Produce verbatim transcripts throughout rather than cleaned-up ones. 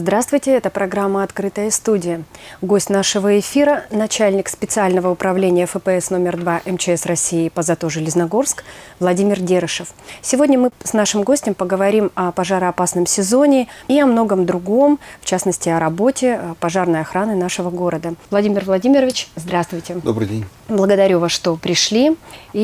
Здравствуйте, это программа «Открытая студия». Гость нашего эфира – начальник специального управления эф пэ эс номер два эм че эс России по Затожье-Железногорск Владимир Дерышев. Сегодня мы с нашим гостем поговорим о пожароопасном сезоне и о многом другом, в частности, о работе пожарной охраны нашего города. Владимир Владимирович, здравствуйте. Добрый день. Благодарю вас, что пришли.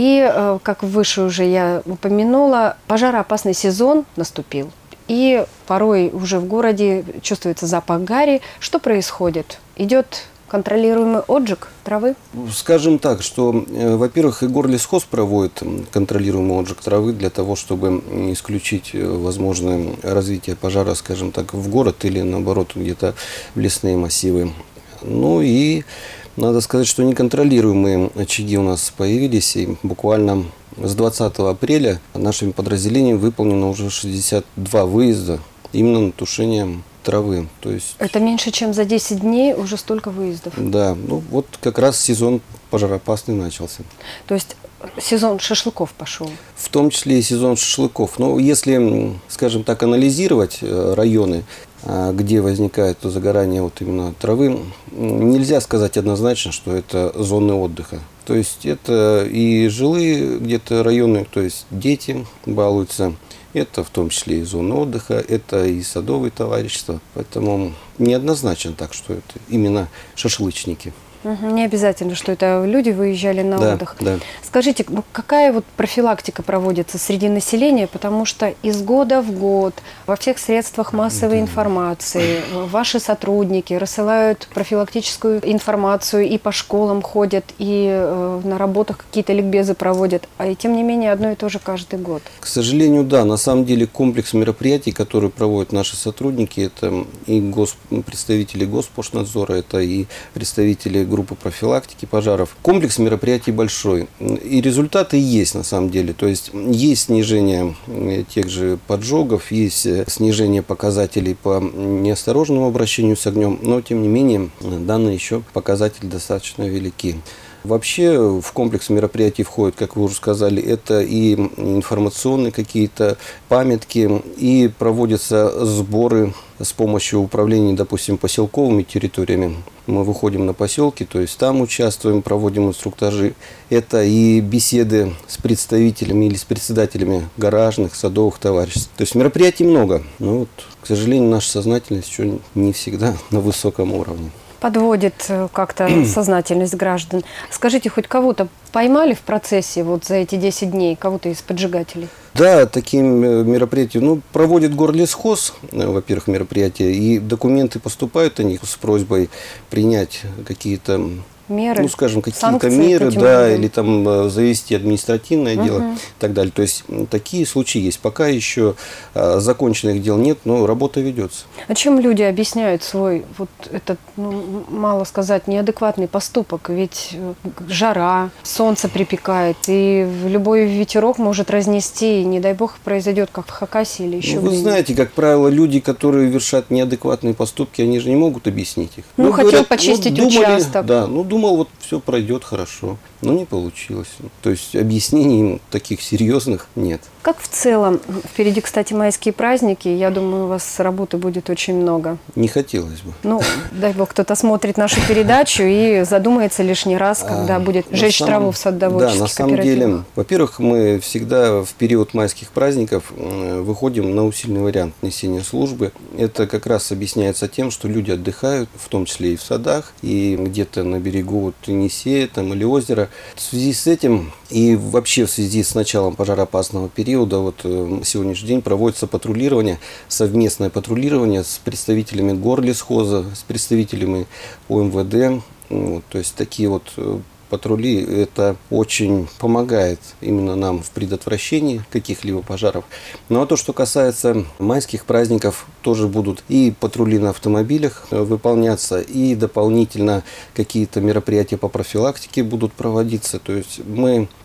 И, как выше уже я упомянула, пожароопасный сезон наступил. И порой уже в городе чувствуется запах гари. Что происходит? Идет контролируемый отжиг травы? Скажем так, что, во-первых, и Горлесхоз проводит контролируемый отжиг травы для того, чтобы исключить возможное развитие пожара, скажем так, в город или, наоборот, где-то в лесные массивы. Ну и надо сказать, что неконтролируемые очаги у нас появились, и буквально с двадцатого апреля нашими подразделениями выполнено уже шестьдесят два выезда именно на тушение травы. То есть, это меньше, чем за десять дней уже столько выездов? Да, ну вот как раз сезон пожароопасный начался. То есть сезон шашлыков пошел? В том числе и сезон шашлыков. Но если, скажем так, анализировать районы, где возникает загорание вот именно травы, нельзя сказать однозначно, что это зоны отдыха. То есть это и жилые где-то районы, то есть дети балуются, это в том числе и зоны отдыха, это и садовые товарищества. Поэтому неоднозначно так, что это именно шашлычники. Угу, не обязательно, что это люди выезжали на да, отдых. Да. Скажите, ну, какая вот профилактика проводится среди населения, потому что из года в год во всех средствах массовой да. информации ваши сотрудники рассылают профилактическую информацию и по школам ходят, и э, на работах какие-то ликбезы проводят, а и тем не менее одно и то же каждый год. К сожалению, да, на самом деле комплекс мероприятий, которые проводят наши сотрудники, это и гос... представители Госпошнадзора, это и представители группы профилактики пожаров. Комплекс мероприятий большой. И результаты есть на самом деле. То есть есть снижение тех же поджогов, есть снижение показателей по неосторожному обращению с огнем, но тем не менее данные еще показатели достаточно велики. Вообще в комплекс мероприятий входит, как вы уже сказали, это и информационные какие-то памятки, и проводятся сборы с помощью управления, допустим, поселковыми территориями. Мы выходим на поселки, то есть там участвуем, проводим инструктажи. Это и беседы с представителями или с председателями гаражных, садовых товариществ. То есть мероприятий много, но вот, к сожалению, наша сознательность еще не всегда на высоком уровне. Подводит как-то сознательность граждан. Скажите, хоть кого-то поймали в процессе вот за эти десять дней, кого-то из поджигателей? Да, такие мероприятия, ну, проводит Горлесхоз, во-первых, мероприятия, и документы поступают о них с просьбой принять какие-то меры, ну, скажем, какие-то меры, да, людям. Или там завести административное угу. дело и так далее. То есть такие случаи есть. Пока еще а, законченных дел нет, но работа ведется. А чем люди объясняют свой, вот этот, ну, мало сказать, неадекватный поступок? Ведь жара, солнце припекает, и любой ветерок может разнести, и, не дай бог, произойдет, как в Хакасии или еще. Ну, вы знаете, как правило, люди, которые вершат неадекватные поступки, они же не могут объяснить их. Ну, ну хотел говорят, почистить вот, думали, участок. Да, ну, думал, вот все пройдет хорошо, но не получилось. То есть объяснений таких серьезных нет. Как в целом? Впереди, кстати, майские праздники. Я думаю, у вас работы будет очень много. Не хотелось бы. Ну, дай бог, кто-то смотрит нашу передачу и задумается лишний раз, когда а, будет жечь самом... траву в садоводческих Да, на самом деле, во-первых, мы всегда в период майских праздников выходим на усиленный вариант несения службы. Это как раз объясняется тем, что люди отдыхают, в том числе и в садах, и где-то на берегу вот, Енисея там, или озера. В связи с этим и вообще в связи с началом пожароопасного периода, вот сегодняшний день проводится патрулирование, совместное патрулирование с представителями Горлесхоза, с представителями о эм вэ дэ. Вот, то есть такие вот патрули, это очень помогает именно нам в предотвращении каких-либо пожаров. Ну а то, что касается майских праздников, тоже будут и патрули на автомобилях выполняться, и дополнительно какие-то мероприятия по профилактике будут проводиться. То есть мы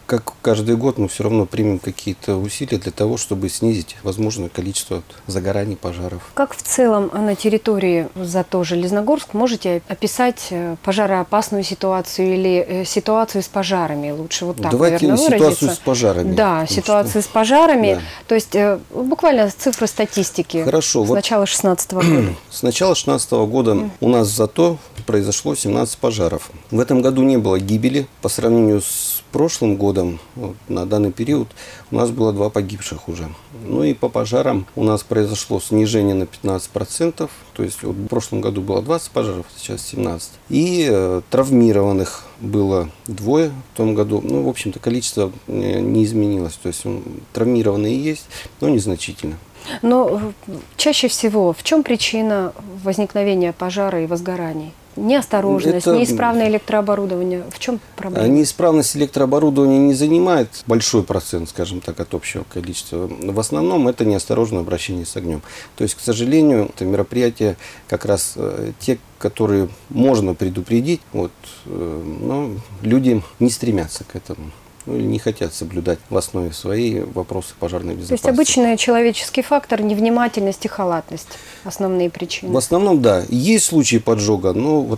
как каждый год, мы все равно примем какие-то усилия для того, чтобы снизить возможное количество загораний, пожаров. Как в целом на территории ЗАТО Железногорск можете описать пожароопасную ситуацию или ситуацию с пожарами? Лучше вот так, Давайте наверное, ситуацию выразиться. с пожарами. Да, ситуацию что... с пожарами. Да. То есть буквально цифры статистики. Хорошо. С вот начала шестнадцатого года. С начала шестнадцатого года mm. у нас в ЗАТО произошло семнадцать пожаров. В этом году не было гибели. По сравнению с прошлым годом, вот, на данный период, у нас было два погибших уже. Ну и по пожарам у нас произошло снижение на пятнадцать процентов. То есть вот в прошлом году было двадцать пожаров, сейчас семнадцать. И э, травмированных было двое в том году. Ну, в общем-то, количество не изменилось. То есть он, травмированные есть, но незначительно. Но чаще всего в чем причина возникновения пожара и возгораний? Неосторожность, Это... неисправное электрооборудование. В чем проблема? Неисправность электрооборудования не занимает большой процент, скажем так, от общего количества. В основном это неосторожное обращение с огнем. То есть, к сожалению, это мероприятия как раз те, которые можно предупредить, вот, но люди не стремятся к этому. Ну, или не хотят соблюдать в основе своей вопросы пожарной безопасности. То есть обычный человеческий фактор, невнимательность и халатность – основные причины? В основном, да. Есть случаи поджога, но вот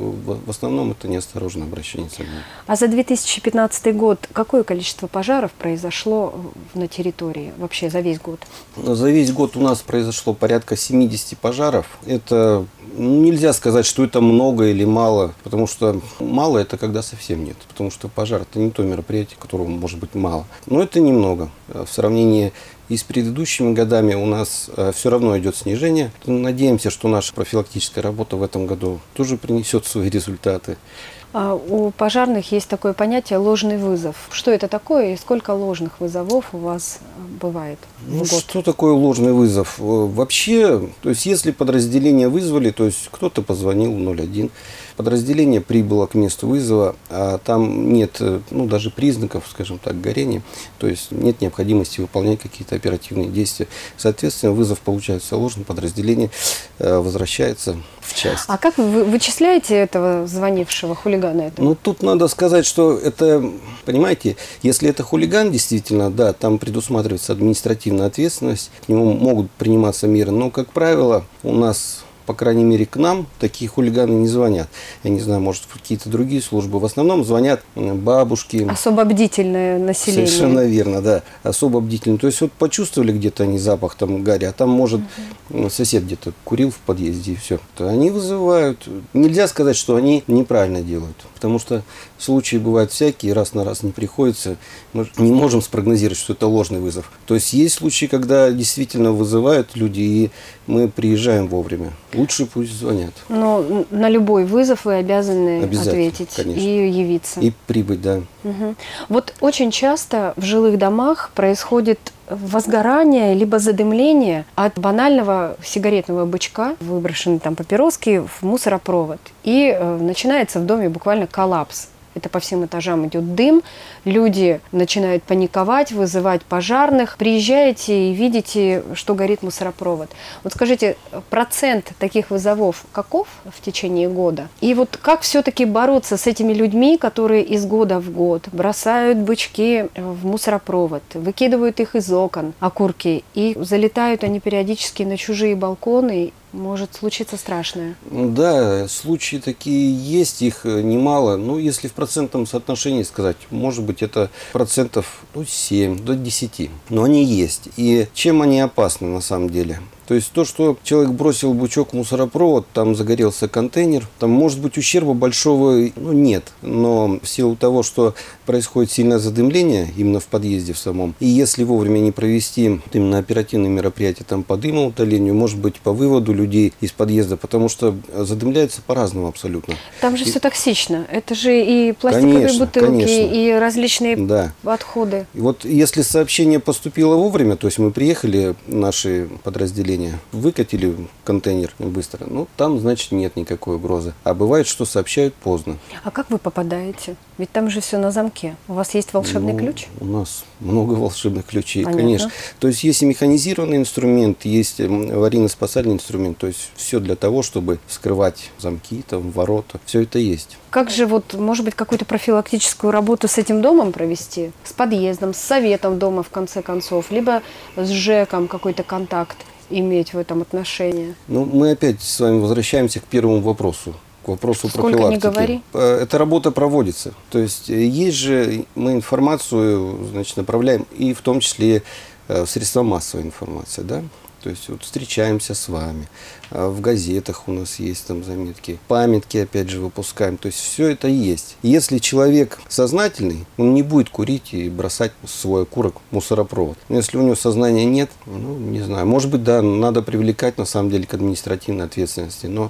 в основном это неосторожное обращение с огнем. А за две тысячи пятнадцатый год какое количество пожаров произошло на территории вообще за весь год? За весь год у нас произошло порядка семидесяти пожаров. Это нельзя сказать, что это много или мало, потому что мало – это когда совсем нет. Потому что пожар – это не то мероприятие, которого может быть мало. Но это немного. В сравнении и с предыдущими годами у нас все равно идет снижение. Надеемся, что наша профилактическая работа в этом году тоже принесет свои результаты. А у пожарных есть такое понятие «ложный вызов». Что это такое и сколько ложных вызовов у вас бывает в ну, год? Что такое ложный вызов? Вообще, то есть если подразделение вызвали, то есть кто-то позвонил в ноль один, подразделение прибыло к месту вызова, а там нет, ну, даже признаков, скажем так, горения, то есть нет необходимости выполнять какие-то оперативные действия. Соответственно, вызов получается ложным, подразделение возвращается в часть. А как вы вычисляете этого звонившего хулигана? Этого? Ну, тут надо сказать, что это, понимаете, если это хулиган, действительно, да, там предусматривается административная ответственность, к нему могут приниматься меры, но, как правило, у нас... По крайней мере, к нам такие хулиганы не звонят. Я не знаю, может, какие-то другие службы. В основном звонят бабушки. Особо бдительное население. Совершенно верно, да. Особо бдительное. То есть, вот почувствовали где-то они запах там гари, а там, может, угу. сосед где-то курил в подъезде и все. То они вызывают. Нельзя сказать, что они неправильно делают. Потому что случаи бывают всякие, раз на раз не приходится. Мы не можем спрогнозировать, что это ложный вызов. То есть, есть случаи, когда действительно вызывают люди, и мы приезжаем вовремя. Лучше пусть звонят. Но на любой вызов вы обязаны ответить, конечно, и явиться. И прибыть, да. Угу. Вот очень часто в жилых домах происходит возгорание либо задымление от банального сигаретного бычка, выброшенной там папироски в мусоропровод. И э, начинается в доме буквально коллапс. Это по всем этажам идет дым, люди начинают паниковать, вызывать пожарных. Приезжаете и видите, что горит мусоропровод. Вот скажите, процент таких вызовов каков в течение года? И вот как все-таки бороться с этими людьми, которые из года в год бросают бычки в мусоропровод, выкидывают их из окон, окурки, и залетают они периодически на чужие балконы? Может случиться страшное. Да, случаи такие есть, их немало. Ну, если в процентном соотношении сказать, может быть, это процентов ну, семь до десяти. Но они есть. И чем они опасны на самом деле? То есть то, что человек бросил бычок в мусоропровод, там загорелся контейнер, там может быть ущерба большого ну, нет. Но в силу того, что происходит сильное задымление именно в подъезде в самом, и если вовремя не провести именно оперативные мероприятия там по дымоудалению, может быть по выводу людей из подъезда, потому что задымляется по-разному абсолютно. Там же и... все токсично. Это же и пластиковые конечно, бутылки, конечно. и различные да. отходы. И вот если сообщение поступило вовремя, то есть мы приехали, наши подразделения, потепления. Выкатили контейнер быстро, ну там, значит, нет никакой угрозы. А бывает, что сообщают поздно. А как вы попадаете? Ведь там же все на замке. У вас есть волшебный ну, ключ? У нас много волшебных ключей, Понятно. Конечно. То есть есть и механизированный инструмент, есть аварийно-спасательный инструмент. То есть все для того, чтобы вскрывать замки, там, ворота. Все это есть. Как же вот, может быть, какую-то профилактическую работу с этим домом провести? С подъездом, с советом дома, в конце концов, либо с ЖЭКом какой-то контакт иметь в этом отношении? Ну, мы опять с вами возвращаемся к первому вопросу. К вопросу Сколько профилактики. ни говори. Эта работа проводится. То есть есть же, мы информацию, значит, направляем и в том числе в средства массовой информации, да? То есть вот встречаемся с вами, в газетах у нас есть там заметки, памятки опять же выпускаем, то есть все это есть. Если человек сознательный, он не будет курить и бросать свой окурок в мусоропровод. Но если у него сознания нет, ну не знаю, может быть, да, надо привлекать на самом деле к административной ответственности, но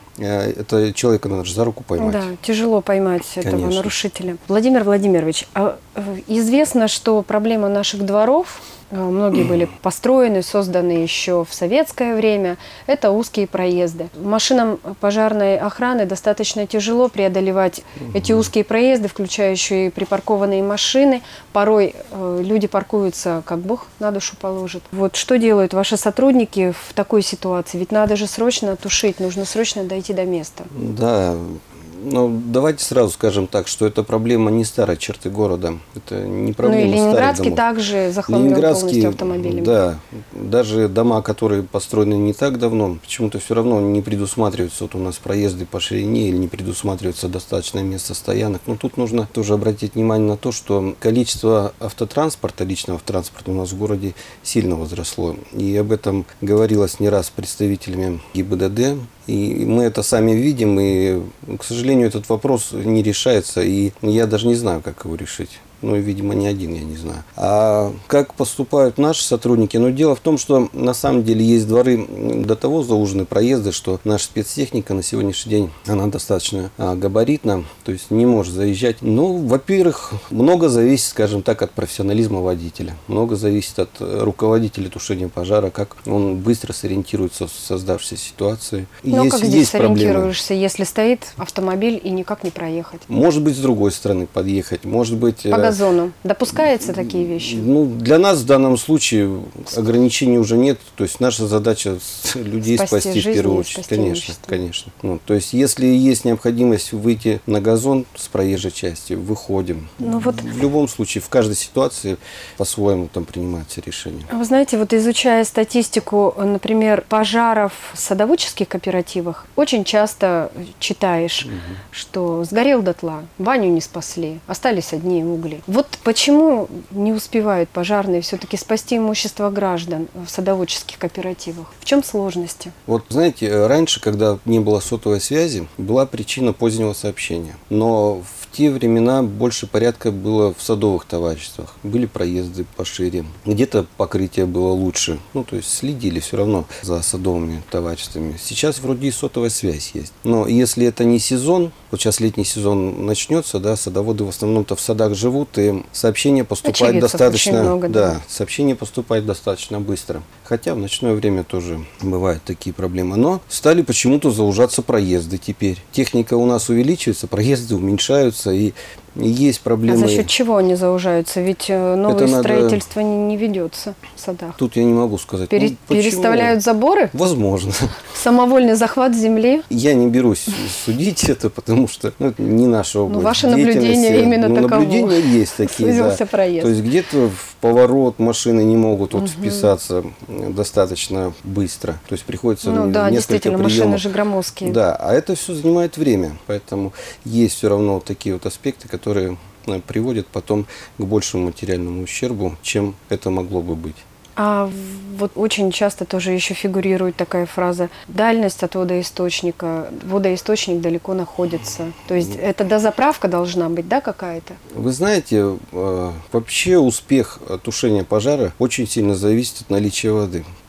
это человека надо же за руку поймать. Да, тяжело поймать этого Конечно. нарушителя. Владимир Владимирович, а известно, что проблема наших дворов, многие были построены, созданы еще в советское время, это узкие проезды. Машинам пожарной охраны достаточно тяжело преодолевать эти узкие проезды, включающие припаркованные машины. Порой э, люди паркуются, как Бог на душу положит. Вот что делают ваши сотрудники в такой ситуации? Ведь надо же срочно тушить, нужно срочно дойти до места. Да. Ну, давайте сразу скажем так, что это проблема не старой черты города. Это не проблема Ну и Ленинградский старых домов. также захламлен полностью автомобилями. Да, даже дома, которые построены не так давно, почему-то все равно не предусматриваются. Вот у нас проезды по ширине или не предусматривается достаточное место стоянок. Но тут нужно тоже обратить внимание на то, что количество автотранспорта, личного транспорта у нас в городе сильно возросло. И об этом говорилось не раз с представителями ГИБДД. И мы это сами видим, и, к сожалению, этот вопрос не решается, и я даже не знаю, как его решить. Ну, видимо, не один, я не знаю. А как поступают наши сотрудники? Ну, дело в том, что на самом деле есть дворы до того заужены проезды, что наша спецтехника на сегодняшний день, она достаточно а, габаритна, то есть не может заезжать. Ну, во-первых, много зависит, скажем так, от профессионализма водителя. Много зависит от руководителя тушения пожара, как он быстро сориентируется в создавшейся ситуации. Ну, есть, как здесь есть сориентируешься, проблемы. если стоит автомобиль и никак не проехать? Может быть, с другой стороны подъехать, может быть... По газону. Допускаются такие вещи? Ну, для нас в данном случае ограничений уже нет. То есть наша задача людей спасти, спасти в первую очередь. Конечно, конечно. Ну, то есть если есть необходимость выйти на газон с проезжей части, выходим. Ну, вот... В любом случае, в каждой ситуации по-своему там принимаются решения. Вы знаете, вот изучая статистику, например, пожаров в садоводческих кооперативах, очень часто читаешь, угу. что сгорел дотла, баню не спасли, остались одни угли. Вот почему не успевают пожарные все-таки спасти имущество граждан в садоводческих кооперативах? В чем сложности? Вот, знаете, раньше, когда не было сотовой связи, была причина позднего сообщения. Но в те времена больше порядка было в садовых товариществах. Были проезды пошире. Где-то покрытие было лучше. Ну, то есть следили все равно за садовыми товариществами. Сейчас вроде и сотовая связь есть. Но если это не сезон, вот сейчас летний сезон начнется, да, садоводы в основном-то в садах живут, и сообщение поступает достаточно, много, да. да, сообщение поступает достаточно быстро. Хотя в ночное время тоже бывают такие проблемы. Но стали почему-то заужаться проезды теперь. Техника у нас увеличивается, проезды уменьшаются, и есть проблемы. А за счет чего они заужаются? Ведь новое Это строительство надо... не ведется в садах. Тут я не могу сказать. Пере... Ну, переставляют заборы? Возможно. Самовольный захват земли? Я не берусь судить это, потому что ну, это не наша область. Ну, ваше наблюдение именно ну, таково. Наблюдения есть такие, Сузился да. проезд. То есть где-то в поворот машины не могут вот, угу. вписаться достаточно быстро. То есть приходится ну, да, несколько действительно, приемов. машины же громоздкие. Да, а это все занимает время. Поэтому есть все равно вот такие вот аспекты, которые приводят потом к большему материальному ущербу, чем это могло бы быть. А вот очень часто тоже еще фигурирует такая фраза «дальность от водоисточника». Водоисточник далеко находится. То есть это дозаправка должна быть, да, какая-то? Вы знаете, вообще успех тушения пожара очень сильно зависит от наличия воды.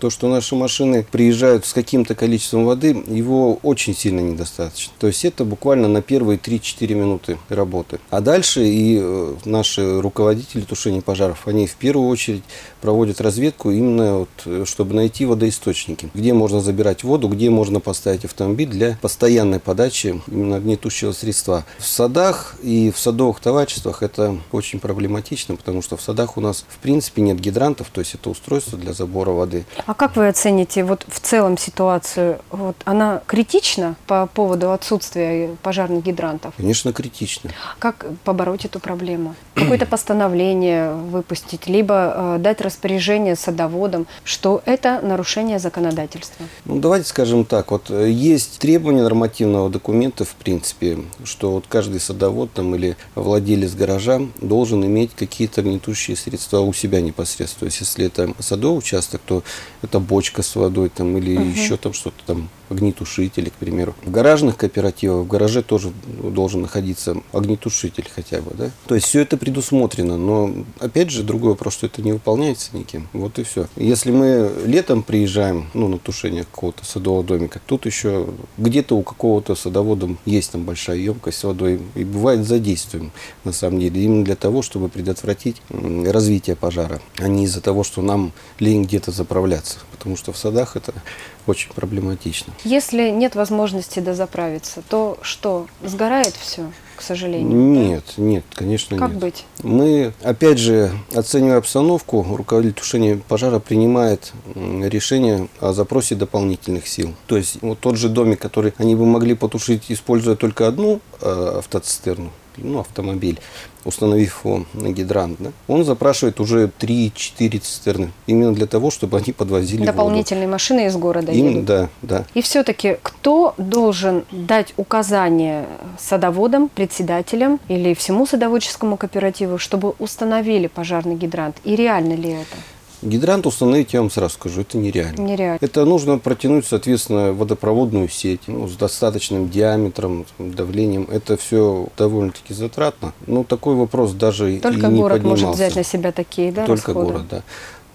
То, что наши машины приезжают с каким-то количеством воды, его очень сильно недостаточно. То есть это буквально на первые три-четыре минуты работы. А дальше и наши руководители тушения пожаров, они в первую очередь проводят разведку именно вот, чтобы найти водоисточники, где можно забирать воду, где можно поставить автомобиль для постоянной подачи именно огнетушащего средства. В садах и в садовых товариществах это очень проблематично, потому что в садах у нас в принципе нет гидрантов, то есть это устройство для забора воды. А как вы оцените вот в целом ситуацию? Вот она критична по поводу отсутствия пожарных гидрантов? Конечно, критично. Как побороть эту проблему? Какое-то постановление выпустить, либо э, дать распоряжение садоводам, что это нарушение законодательства? Ну, давайте скажем так, вот есть требования нормативного документа, в принципе, что вот каждый садовод там, или владелец гаража должен иметь какие-то огнетушащие средства у себя непосредственно. То есть, если это садовый участок, то это бочка с водой там, или угу. еще там что-то там, огнетушители, к примеру. В гаражных кооперативах, в гараже тоже должен находиться огнетушитель хотя бы, да. То есть все это предусмотрено, но опять же другой вопрос, что это не выполняется никем. Вот и все. Если мы летом приезжаем, ну, на тушение какого-то садового домика, тут еще где-то у какого-то садовода есть там большая емкость с водой, и бывает задействуем, на самом деле, именно для того, чтобы предотвратить развитие пожара, а не из-за того, что нам лень где-то заправляться, потому что в садах это очень проблематично. Если нет возможности дозаправиться, то что, сгорает все, к сожалению? Нет, да? нет, конечно как нет. Как быть? Мы, опять же, оценивая обстановку, руководитель тушения пожара принимает решение о запросе дополнительных сил. То есть вот тот же домик, который они бы могли потушить, используя только одну э, автоцистерну, ну, автомобиль, установив его на гидрант, да, он запрашивает уже три-четыре цистерны. Именно для того, чтобы они подвозили дополнительные воду. Машины из города Им, едут. Да, да. И все-таки кто должен дать указания садоводам, председателям или всему садоводческому кооперативу, чтобы установили пожарный гидрант? И реально ли это? Гидрант установить, я вам сразу скажу, это нереально. Нереально. Это нужно протянуть, соответственно, водопроводную сеть ну, с достаточным диаметром, давлением. Это все довольно-таки затратно. Но такой вопрос даже Только и не город поднимался. может взять на себя такие, да, Только расходы? город, да.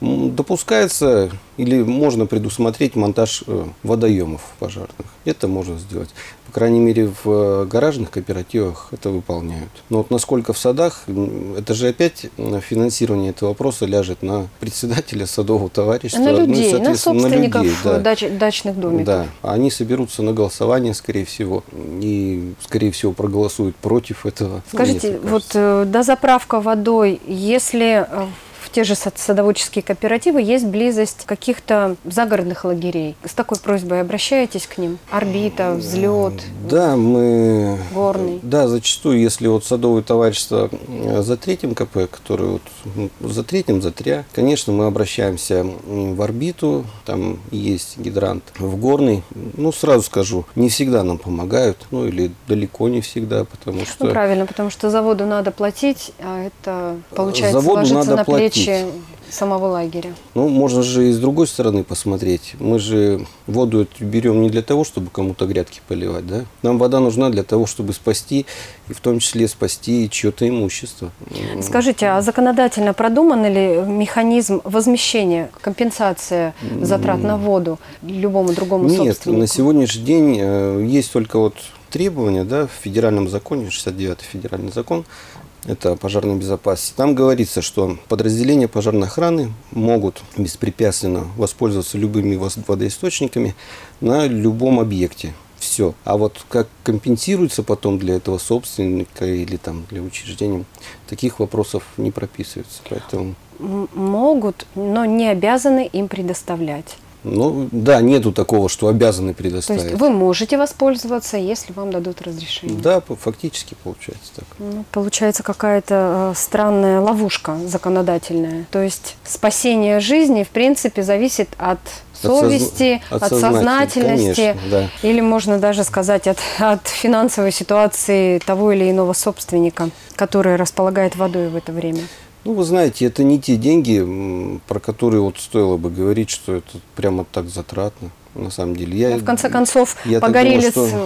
Допускается или можно предусмотреть монтаж водоемов пожарных. Это можно сделать. По крайней мере, в гаражных кооперативах это выполняют. Но вот насколько в садах, это же опять финансирование этого вопроса ляжет на председателя садового товарищества. На людей, ну, на собственников на людей, да. дач, дачных домиков. Да, они соберутся на голосование, скорее всего, и, скорее всего, проголосуют против этого. Скажите, вот э, дозаправка водой, если... Э, в те же садоводческие кооперативы есть близость каких-то загородных лагерей. С такой просьбой обращаетесь к ним? Орбита, взлет, да, мы, горный? Да, зачастую, если вот садовое товарищество за третьим КП, который вот за третьим, за тря, конечно, мы обращаемся в орбиту, там есть гидрант, в горный. Ну, сразу скажу, не всегда нам помогают, ну или далеко не всегда, потому что... Ну, правильно, потому что заводу надо платить, а это, получается, заводу ложится надо на платить. плечи самого лагеря. Ну, можно же и с другой стороны посмотреть. Мы же воду эту берем не для того, чтобы кому-то грядки поливать, да? Нам вода нужна для того, чтобы спасти, и в том числе спасти чье-то имущество. Скажите, а законодательно продуман ли механизм возмещения, компенсация затрат на воду любому другому Нет, собственнику? на сегодняшний день есть только вот требования, да, в федеральном законе, шестьдесят девятый федеральный закон, это о пожарной безопасности. Там говорится, что подразделения пожарной охраны могут беспрепятственно воспользоваться любыми водоисточниками на любом объекте. Все. А вот как компенсируется потом для этого собственника или там для учреждения, таких вопросов не прописывается. Поэтому... Могут, но не обязаны им предоставлять. Ну, да, нету такого, что обязаны предоставить. То есть вы можете воспользоваться, если вам дадут разрешение? Да, фактически получается так. Ну, получается какая-то э, странная ловушка законодательная. То есть спасение жизни, в принципе, зависит от совести, от, от сознательности, конечно, да. Или можно даже сказать от, от финансовой ситуации того или иного собственника, который располагает водой в это время. Ну, вы знаете, это не те деньги, про которые вот стоило бы говорить, что это прямо так затратно. На самом деле. Я, в конце концов, я погорелец думаю, что...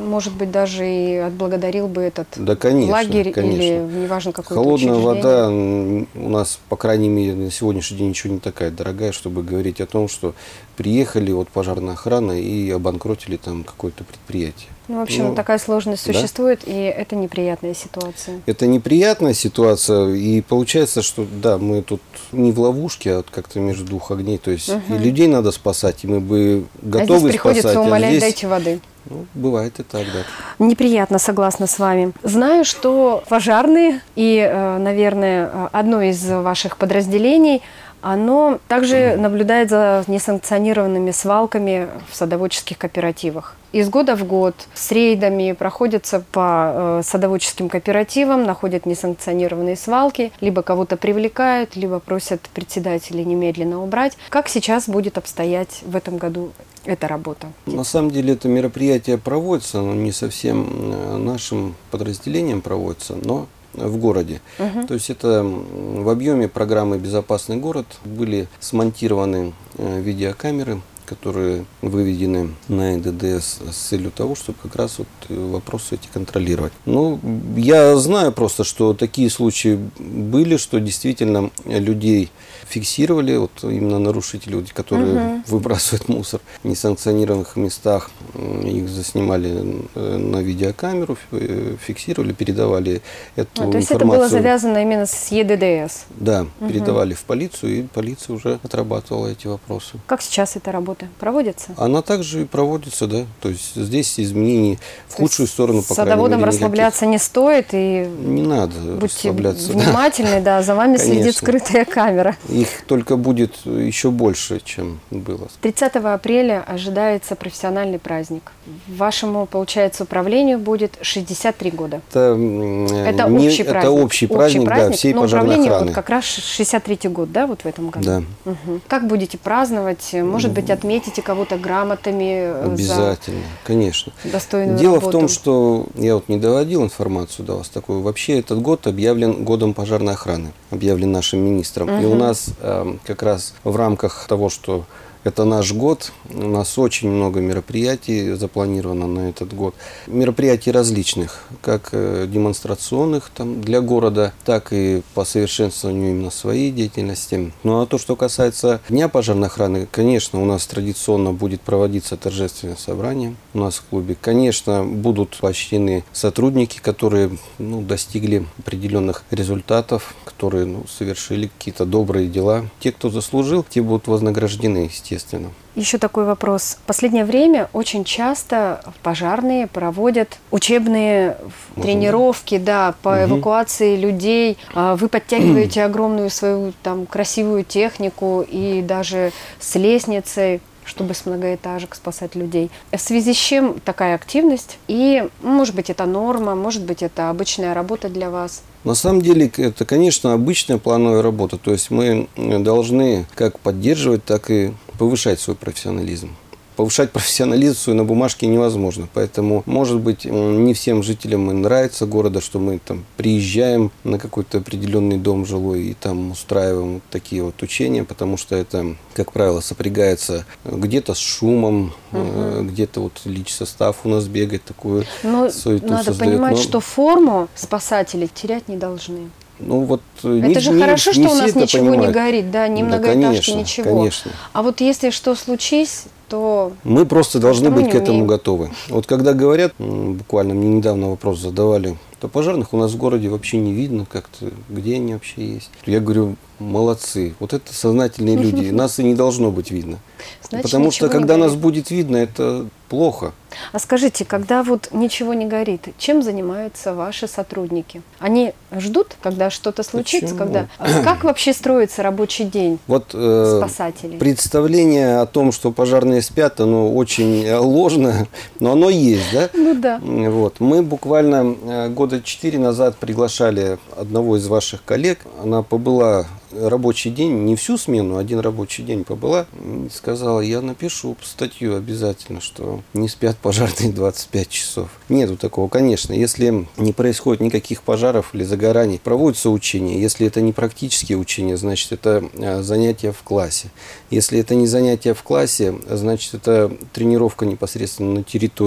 может быть, даже и отблагодарил бы этот да, конечно, лагерь конечно. или неважно какой-то Холодная учреждение. вода у нас, по крайней мере, на сегодняшний день еще не такая дорогая, чтобы говорить о том, что приехали вот пожарная охрана и обанкротили там какое-то предприятие. Ну, в общем, Ну, такая сложность да. существует, и это неприятная ситуация. Это неприятная ситуация, и получается, что да, мы тут не в ловушке, а вот как-то между двух огней. То есть Угу. и людей надо спасать, и мы бы готовы а здесь приходится спасать. умолять, а здесь, дайте воды. ну, бывает и так, да. Неприятно, согласна с вами. Знаю, что пожарные и, э, наверное, одно из ваших подразделений, оно также наблюдает за несанкционированными свалками в садоводческих кооперативах. Из года в год с рейдами проходятся по э, садоводческим кооперативам, находят несанкционированные свалки, либо кого-то привлекают, либо просят председателей немедленно убрать. Как сейчас будет обстоять в этом году эта работа? На самом деле это мероприятие проводится, но не совсем нашим подразделением проводится, но в городе. Угу. То есть это в объеме программы «Безопасный город» были смонтированы видеокамеры, которые выведены на эн дэ дэ эс с целью того, чтобы как раз вот вопросы эти контролировать. Ну, я знаю просто, что такие случаи были, что действительно людей фиксировали, вот именно нарушители, вот, которые угу. выбрасывают мусор в несанкционированных местах, их заснимали на видеокамеру, фиксировали, передавали эту а, то есть информацию. это было завязано именно с е дэ дэ эс? Да, угу. передавали в полицию, и полиция уже отрабатывала эти вопросы. Как сейчас эта работа проводится? Она также и проводится, да. То есть здесь изменений в худшую сторону, по крайней мере, садоводам расслабляться не стоит, и не надо будьте расслабляться. внимательны, да, за вами Конечно. следит скрытая камера. Их только будет еще больше, чем было. тридцатого апреля ожидается профессиональный праздник. Вашему, получается, управлению будет шестьдесят три года. Это, это не, общий праздник. Это общий праздник, общий праздник да, всей но пожарной охраны. Вот как раз шестьдесят третий год, да, вот в этом году? Да. Угу. Как будете праздновать? Может быть, отметите кого-то грамотами? Обязательно, за конечно. достойную Дело работу? в том, что я вот не доводил информацию до вас такую. Вообще этот год объявлен годом пожарной охраны, объявлен нашим министром. Угу. И у нас э, как раз в рамках того, что это наш год, у нас очень много мероприятий запланировано на этот год. Мероприятий различных, как демонстрационных там, для города, так и по совершенствованию именно своей деятельности. Ну а то, что касается Дня пожарной охраны, конечно, у нас традиционно будет проводиться торжественное собрание у нас в клубе. Конечно, будут поощрены сотрудники, которые ну, достигли определенных результатов, которые ну, совершили какие-то добрые дела. Те, кто заслужил, те будут вознаграждены, естественно. Еще такой вопрос. В последнее время очень часто пожарные проводят учебные Можно тренировки, да, по угу. эвакуации людей. Вы подтягиваете огромную свою там красивую технику и даже с лестницей, чтобы с многоэтажек спасать людей. В связи с чем такая активность? И, может быть, это норма, может быть, это обычная работа для вас? На самом деле, это, конечно, обычная плановая работа. То есть мы должны как поддерживать, так и повышать свой профессионализм. Повышать профессионализм свой на бумажке невозможно. Поэтому, может быть, не всем жителям нравится города, что мы там приезжаем на какой-то определенный дом жилой и там устраиваем вот такие вот учения, потому что это, как правило, сопрягается где-то с шумом, угу. где-то вот личсостав у нас бегает, такую Но суету надо создает. понимать, Но... что форму спасатели терять не должны. Ну, вот это не, же не, хорошо, не что у нас ничего понимают. не горит, да, ни многоэтажки, да, конечно, ничего. Конечно. А вот если что случись, то... Мы просто должны быть к этому умеем. готовы. Вот когда говорят, буквально мне недавно вопрос задавали, то пожарных у нас в городе вообще не видно как-то, где они вообще есть. Я говорю, молодцы, вот это сознательные люди, нас и не должно быть видно. Значит, потому что когда горит. нас будет видно, это плохо. А скажите, когда вот ничего не горит, чем занимаются ваши сотрудники? Они ждут, когда что-то случится? Когда... Как вообще строится рабочий день вот, э, спасателей? Представление о том, что пожарные спят, оно очень ложно, но оно есть, да? Ну да. Вот. Мы буквально года четыре назад приглашали одного из ваших коллег. Она побыла рабочий день, не всю смену, один рабочий день побыла. И сказала, я напишу статью обязательно, что не спят пожарные двадцать пять часов. Нету такого, конечно. Если не происходит никаких пожаров или загораний, проводятся учения. Если это не практические учения, значит, это занятия в классе. Если это не занятия в классе, значит, это тренировка непосредственно на территории.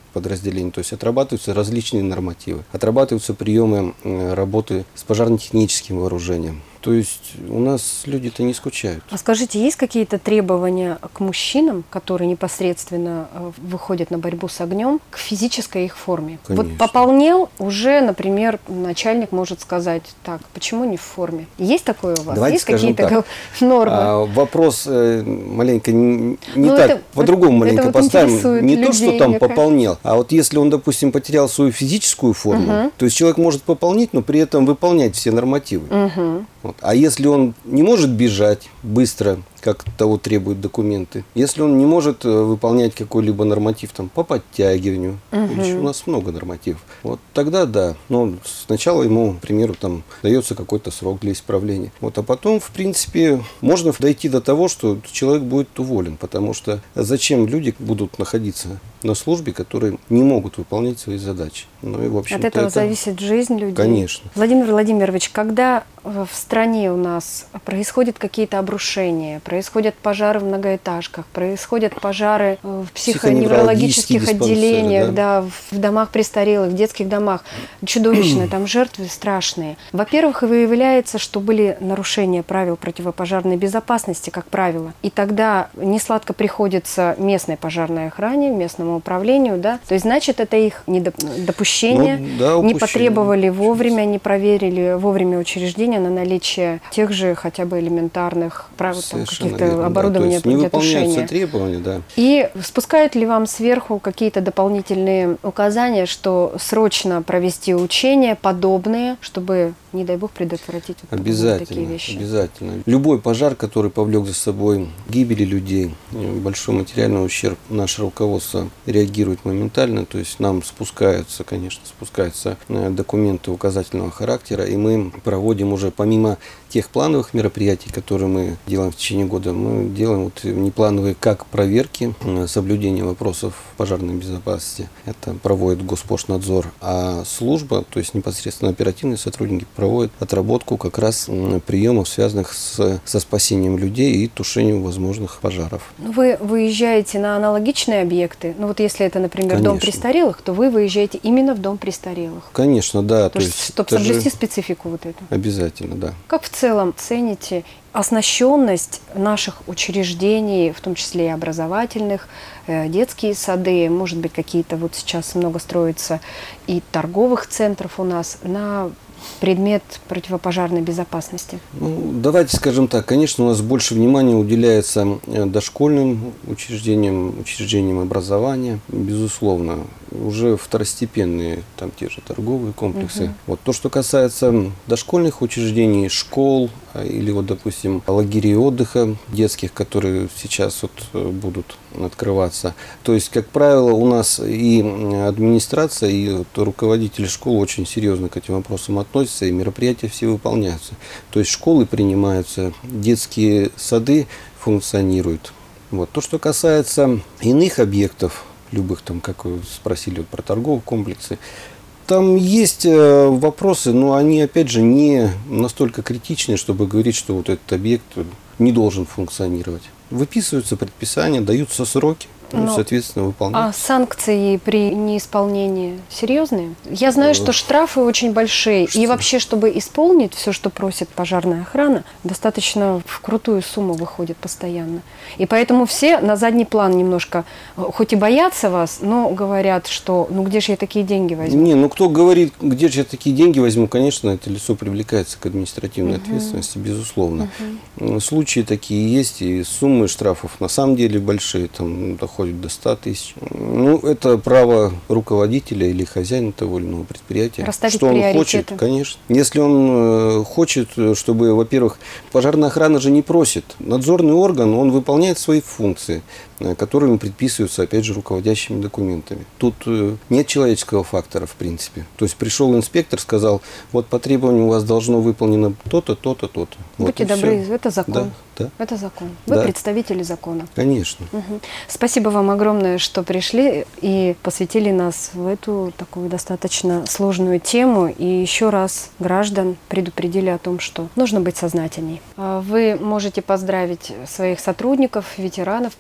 подразделений. То есть отрабатываются различные нормативы, отрабатываются приемы работы с пожарно-техническим вооружением. То есть у нас люди-то не скучают. А скажите, есть какие-то требования к мужчинам, которые непосредственно выходят на борьбу с огнем, к физической их форме? Конечно. Вот пополнел, уже, например, начальник может сказать, так, почему не в форме? Есть такое у вас? Давайте есть какие-то так. нормы? А, вопрос э, маленько не, не ну, так, это, по-другому это маленько вот поставим. Не людей, то, что там мне пополнел, а вот если он, допустим, потерял свою физическую форму, угу. то есть человек может пополнить, но при этом выполнять все нормативы. Угу. Вот. А если он не может бежать быстро, как того требуют документы, если он не может выполнять какой-либо норматив там, по подтягиванию, угу. еще у нас много нормативов, вот тогда да. Но сначала ему, к примеру, там, дается какой-то срок для исправления. Вот, а потом, в принципе, можно дойти до того, что человек будет уволен, потому что зачем люди будут находиться на службе, которые не могут выполнять свои задачи. Ну, и, в общем-то, от этого это... зависит жизнь людей. Конечно. Владимир Владимирович, когда в стране у нас происходят какие-то обрушения, происходят пожары в многоэтажках, происходят пожары в психоневрологических отделениях, да? Да, в домах престарелых, в детских домах, чудовищные, там жертвы страшные. Во-первых, выявляется, что были нарушения правил противопожарной безопасности, как правило, и тогда несладко приходится местной пожарной охране, местному управлению, да, то есть, значит, это их недопущение, ну, да, не потребовали вовремя, не проверили вовремя учреждения на наличие тех же хотя бы элементарных правил, каких-то оборудования да, для тушения. Не выполняются требования, да. И спускают ли вам сверху какие-то дополнительные указания, что срочно провести учения подобные, чтобы, не дай бог, предотвратить вот обязательно, такие вещи? Обязательно. Любой пожар, который повлек за собой гибели людей, большой материальный ущерб, наше руководство реагирует моментально, то есть нам спускаются, конечно, спускаются документы указательного характера, и мы проводим уже помимо тех плановых мероприятий, которые мы делаем в течение года, мы делаем вот неплановые как проверки соблюдения вопросов пожарной безопасности. Это проводит Госпошнадзор, а служба, то есть непосредственно оперативные сотрудники, проводят отработку как раз приемов, связанных с, со спасением людей и тушением возможных пожаров. Вы выезжаете на аналогичные объекты? Ну вот если это, например, Конечно. Дом престарелых, то вы выезжаете именно в дом престарелых? Конечно, да. То, то есть, чтобы соблюсти специфику вот эту? Обязательно, да. Как в целом цените оснащенность наших учреждений, в том числе и образовательных, детские сады, может быть, какие-то вот сейчас много строится и торговых центров у нас на предмет противопожарной безопасности? Ну, давайте скажем так, конечно, у нас больше внимания уделяется дошкольным учреждениям, учреждениям образования, безусловно. Уже второстепенные, там те же торговые комплексы. Угу. Вот то, что касается дошкольных учреждений, школ или вот, допустим, лагерей отдыха детских, которые сейчас вот будут открываться. То есть, как правило, у нас и администрация, и вот руководители школ очень серьезно к этим вопросам относятся, и мероприятия все выполняются. То есть школы принимаются, детские сады функционируют. Вот. То, что касается иных объектов, любых, там, как вы спросили, вот, про торговые комплексы, там есть вопросы, но они, опять же, не настолько критичные, чтобы говорить, что вот этот объект не должен функционировать. Выписываются предписания, даются сроки. Ну, соответственно, выполняют. А санкции при неисполнении серьезные? Я знаю, что штрафы очень большие. Что? И вообще, чтобы исполнить все, что просит пожарная охрана, достаточно в крутую сумму выходит постоянно. И поэтому все на задний план немножко, хоть и боятся вас, но говорят, что ну где же я такие деньги возьму? Не, ну кто говорит, где же я такие деньги возьму, конечно, это лицо привлекается к административной угу. ответственности, безусловно. Угу. Случаи такие есть, и суммы штрафов на самом деле большие, там доходят до ста тысяч. Ну, это право руководителя или хозяина того или иного предприятия. Расставить что он хочет, конечно. Если он э, хочет, чтобы, во-первых, пожарная охрана же не просит. Надзорный орган, он выполняет свои функции, э, которыми предписываются, опять же, руководящими документами. Тут э, нет человеческого фактора, в принципе. То есть пришел инспектор, сказал, вот по требованию у вас должно выполнено то-то, то-то, то-то. Будьте вот добры, все. Это закон. Да, да. Это закон. Вы да. представители закона. Конечно. Угу. Спасибо вам огромное, что пришли и посвятили нас в эту такую достаточно сложную тему. И еще раз граждан предупредили о том, что нужно быть сознательней. Вы можете поздравить своих сотрудников, ветеранов пожарной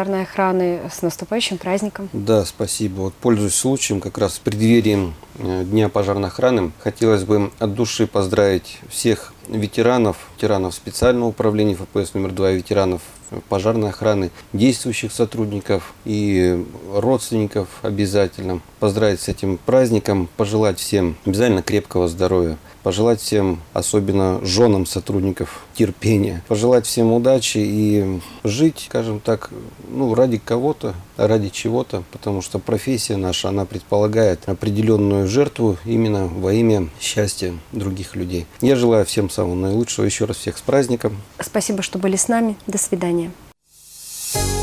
пожарной охраны. С наступающим праздником. Да, спасибо. Вот, пользуясь случаем, как раз в преддверии Дня пожарной охраны, хотелось бы от души поздравить всех ветеранов, ветеранов специального управления эф пэ эс номер два, ветеранов пожарной охраны, действующих сотрудников и родственников обязательно. Поздравить с этим праздником, пожелать всем обязательно крепкого здоровья, пожелать всем, особенно женам сотрудников, терпения, пожелать всем удачи и жить, скажем так, ну, ради кого-то, ради чего-то, потому что профессия наша, она предполагает определенную жертву именно во имя счастья других людей. Я желаю всем самого наилучшего, еще раз всех с праздником. Спасибо, что были с нами. До свидания.